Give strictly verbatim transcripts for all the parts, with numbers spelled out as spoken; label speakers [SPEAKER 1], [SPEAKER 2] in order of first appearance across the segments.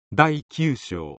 [SPEAKER 1] だいきゅう章。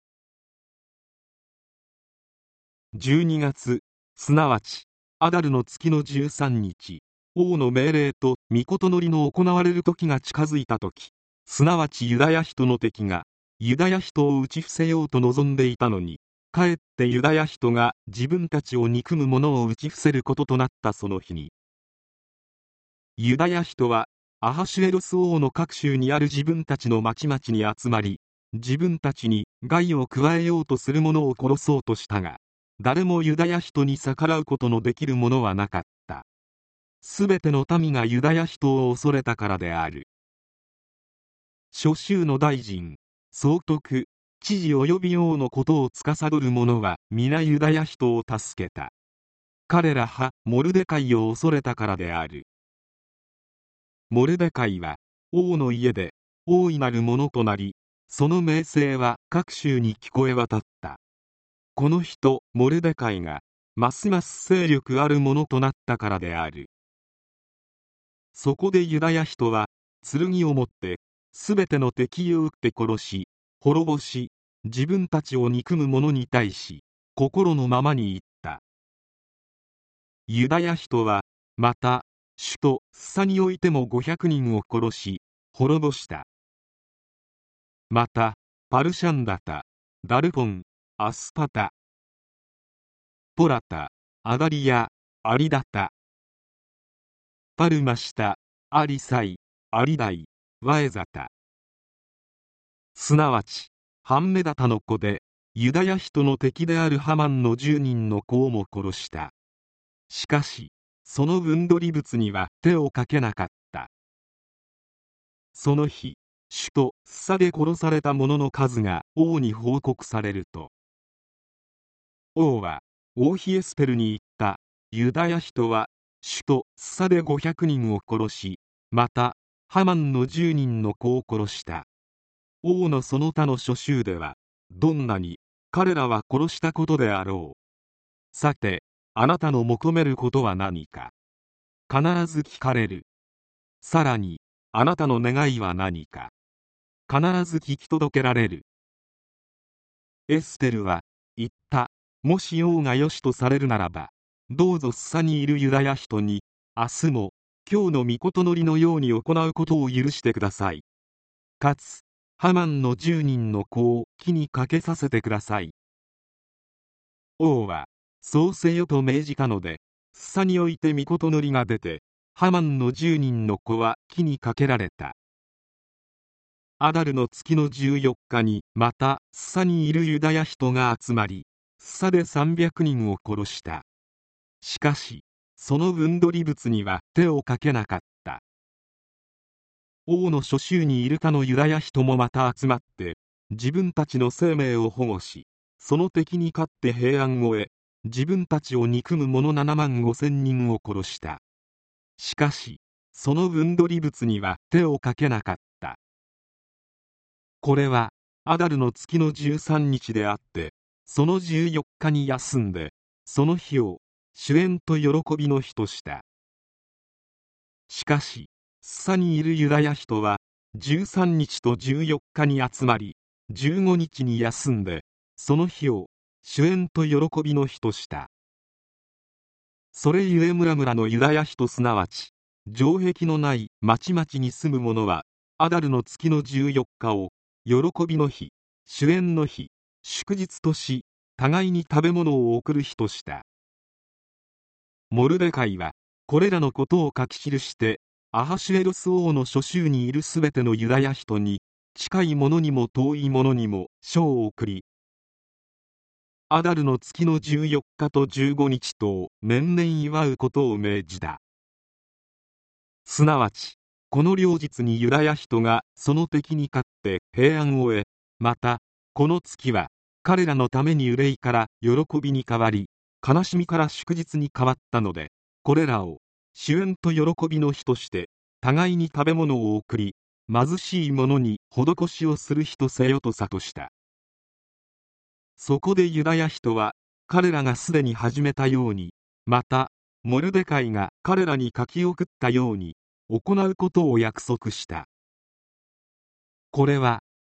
[SPEAKER 1] じゅうにがつ、すなわちアダルの月のじゅうさんにち、王の命令と御事のりの行われる時が近づいた時、すなわちユダヤ人の敵がユダヤ人を打ち伏せようと望んでいたのに、かえってユダヤ人が自分たちを憎む者を打ち伏せることとなったその日に、ユダヤ人はアハシュエロス王の各州にある自分たちの町々に集まり、自分たちに害を加えようとする者を殺そうとしたが、誰もユダヤ人に逆らうことのできる者はなかった。すべての民がユダヤ人を恐れたからである。諸州の大臣、総督、知事及び王のことを司る者は皆ユダヤ人を助けた。彼らはモルデカイを恐れたからである。モルデカイは王の家で大いなるものとなり、その名声は各州に聞こえ渡った。この人モルデカイがますます勢力あるものとなったからである。そこでユダヤ人は剣を持ってすべての敵を撃って殺し滅ぼし、自分たちを憎む者に対し心のままに言った。ユダヤ人はまた首都スサにおいてもごひゃくにんを殺し滅ぼした。またパルシャンダタ、ダルポン、アスパタ、ポラタ、アダリア、アリダタ、パルマシタ、アリサイ、アリダイ、ワエザタ、すなわちハンメダタの子でユダヤ人の敵であるハマンのじゅうにんの子をも殺した。しかしその分取り物には手をかけなかった。その日、首都スサで殺された者の数が王に報告されると、王はオーヒエスペルに言った。ユダヤ人は首都スサでごひゃくにんを殺し、またハマンのじゅうにんの子を殺した。王のその他の諸州ではどんなに彼らは殺したことであろう。さてあなたの求めることは何か。必ず聞かれる。さらにあなたの願いは何か。必ず聞き届けられる。エステルは言った。もし王が良しとされるならば、どうぞスサにいるユダヤ人に明日も今日の御事のりのように行うことを許してください。かつハマンのじゅうにんの子を木にかけさせてください。王はそうせよと命じたので、スサにおいて御事のりが出て、ハマンのじゅうにんの子は木にかけられた。アダルの月のじゅうよっかにまたスサにいるユダヤ人が集まり、スサでさんびゃくにんを殺した。しかしその分取り物には手をかけなかった。王の諸州にいる他のユダヤ人もまた集まって自分たちの生命を保護し、その敵に勝って平安を得、自分たちを憎む者ななまんごせんにんを殺した。しかしその分取り物には手をかけなかった。これはアダルの月のじゅうさんにちであって、そのじゅうよっかに休んで、その日を主宴と喜びの日とした。しかしスサにいるユダヤ人はじゅうさんにちとじゅうよっかに集まり、じゅうごにちに休んで、その日を主宴と喜びの日とした。それゆえ村々のユダヤ人すなわち城壁のない町々に住む者はアダルの月のじゅうよっかを喜びの日、主宴の日、祝日とし、互いに食べ物を送る日とした。モルデカイはこれらのことを書き記してアハシュエロス王の諸州にいるすべてのユダヤ人に、近い者にも遠い者にも書を送り、アダルの月のじゅうよっかとじゅうごにちとを年々祝うことを命じた。すなわちこの両日にユダヤ人がその敵に勝って平安を得、またこの月は彼らのために憂いから喜びに変わり、悲しみから祝日に変わったので、これらを主宴と喜びの日として互いに食べ物を送り、貧しい者に施しをする日とせよと諭した。そこでユダヤ人は彼らがすでに始めたように、またモルデカイが彼らに書き送ったように行うことを約束した。これは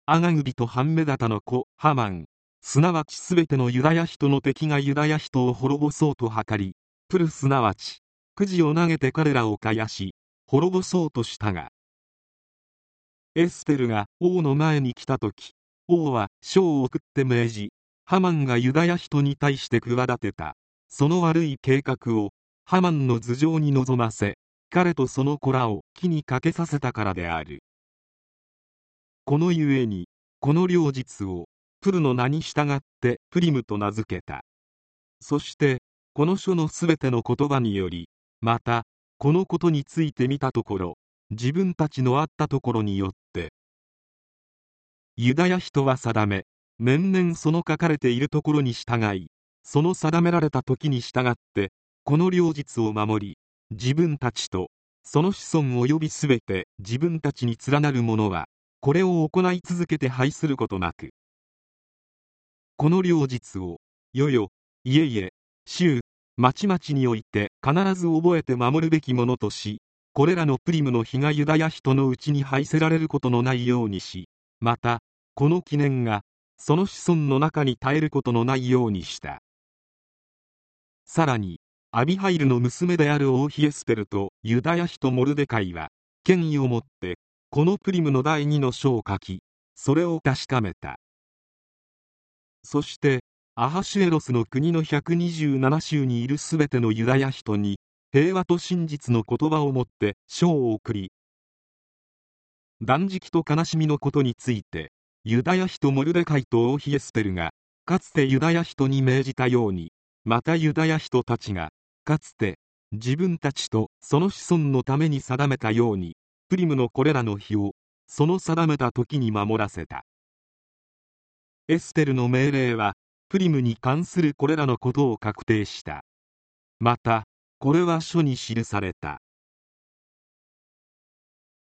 [SPEAKER 1] アガグビとハンメダタの子ハマン、すなわちすべてのユダヤ人の敵がユダヤ人を滅ぼそうと図り、プルすなわちくじを投げて彼らをかやし滅ぼそうとしたが、エステルが王の前に来たとき、王は書を送って命じ、ハマンがユダヤ人に対して企てたその悪い計画をハマンの頭上に臨ませ、彼とその子らを木にかけさせたからである。このゆえにこの両日をプルの名に従ってプリムと名付けた。そしてこの書のすべての言葉により、またこのことについて見たところ、自分たちのあったところによってユダヤ人は定め、年々その書かれているところに従い、その定められた時に従ってこの両日を守り、自分たちとその子孫及びすべて自分たちに連なる者はこれを行い続けて拝することなく、この両日をよよいえいえ週まちまちにおいて必ず覚えて守るべきものとし、これらのプリムの日がユダヤ人のうちに拝せられることのないようにし、またこの記念がその子孫の中に絶えることのないようにした。さらにアビハイルの娘であるオーヒエスペルとユダヤ人モルデカイは権威をもってこのプリムの第二の書を書き、それを確かめた。そしてアハシュエロスの国のひゃくにじゅうなな州にいるすべてのユダヤ人に平和と真実の言葉をもって書を送り、断食と悲しみのことについてユダヤ人モルデカイとオーヒエスペルがかつてユダヤ人に命じたように、またユダヤ人たちがかつて自分たちとその子孫のために定めたように、プリムのこれらの日をその定めた時に守らせた。エステルの命令はプリムに関するこれらのことを確定した。またこれは書に記された。